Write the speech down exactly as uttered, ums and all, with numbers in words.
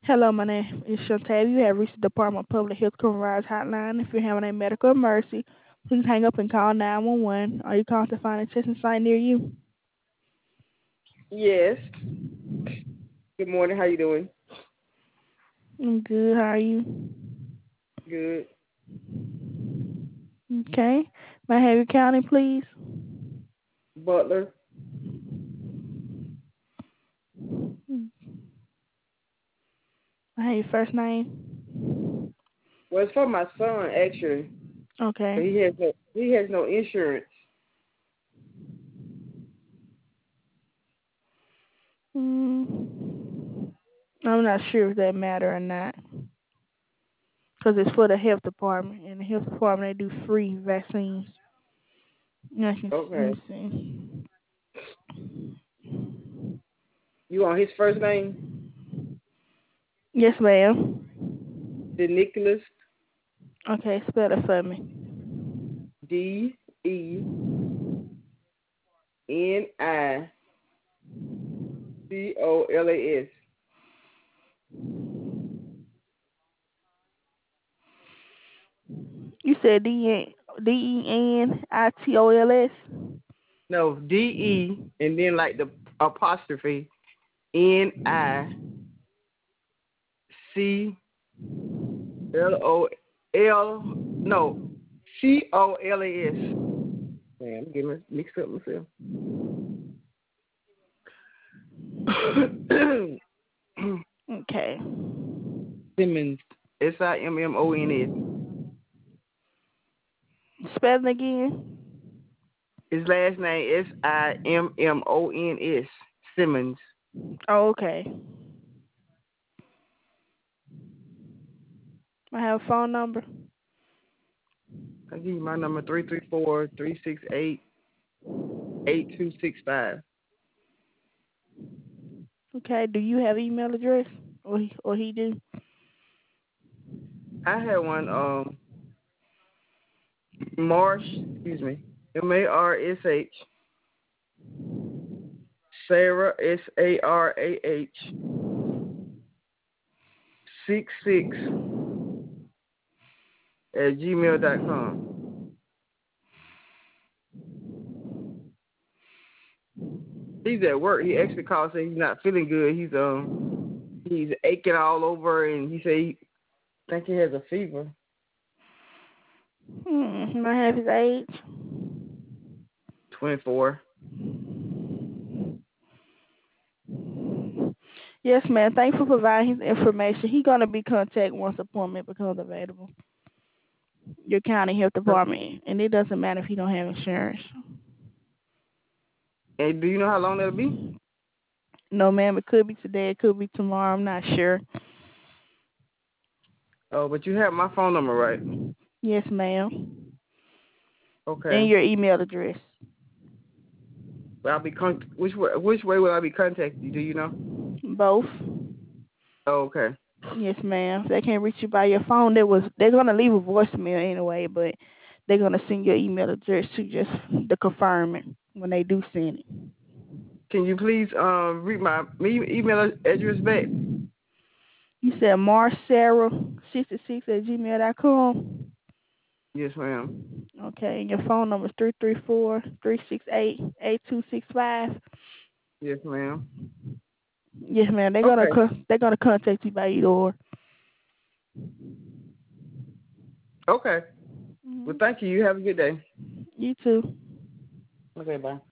Hello, my name is Chantal. You have reached the Department of Public Health Coverage Hotline. If you're having a medical emergency, please hang up and call nine one one. Are you calling to find a testing site near you? Yes. Good morning. How you doing? I'm good. How are you? Good. Okay. May I have your county, please? Butler. I have your first name. Well, it's for my son actually, but Okay. he has no he has no insurance. Mm, I'm not sure if that matter or not, because it's for the health department, and the health department they do free vaccines. I can, let Okay. me see. You want his first name? Yes, ma'am. The Nicholas. Okay, spell it for me. D E N I C O L A S. You said D E D E N I T O L S. No, D E and then like the apostrophe N I C L O L no C O L A S. Man, I'm getting mixed up myself. Okay. Simmons. S I M M O N S. Spell it again. His last name S I M M O N S. Simmons. Oh, okay. I have a phone number. I'll give you my number three three four, three six eight, eight two six five. Okay. Do you have email address, or he, or he do? I had one um Marsh, excuse me. M A R S H Sarah S A R A H six six at gmail dot com. He's at work. He actually called saying he's not feeling good. He's um he's aching all over and he said he think he has a fever. Hmm. I have his age. Twenty four. Yes, ma'am. Thanks for providing his information. He's gonna be contacted once appointment becomes available. Your county health department, and it doesn't matter if he don't have insurance. And do you know how long that'll be? No, ma'am. It could be today. It could be tomorrow. I'm not sure. Oh, but you have my phone number, right? Yes, ma'am. And Okay. your email address. Well, I'll be con- which way? Which way will I be contacting you? Do you know? Both. Oh, okay. Yes, ma'am. If they can't reach you by your phone, they was they're gonna leave a voicemail anyway, but they're gonna send your email address to just to confirm it when they do send it. Can you please um read my me email address back? You said Marcera sixty six at gmail dot com. Yes, ma'am. Okay, and your phone number is three three four, three six eight, eight two six five. Yes, ma'am. Yes, ma'am. They're gonna Okay. con- they're gonna contact you by either or. Okay. Well, Mm-hmm. thank you. You have a good day. You too. Okay, bye.